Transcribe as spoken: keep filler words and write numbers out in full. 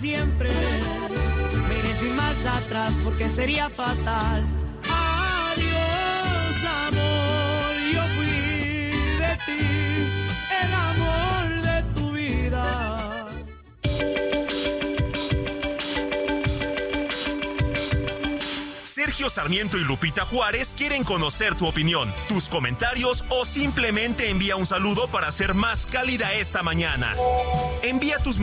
siempre. Me iré sin marcha atrás porque sería fatal. Adiós, amor, yo fui de ti, el amor de tu vida. Sergio Sarmiento y Lupita Juárez quieren conocer tu opinión, tus comentarios o simplemente envía un saludo para hacer más cálida esta mañana. Envía tus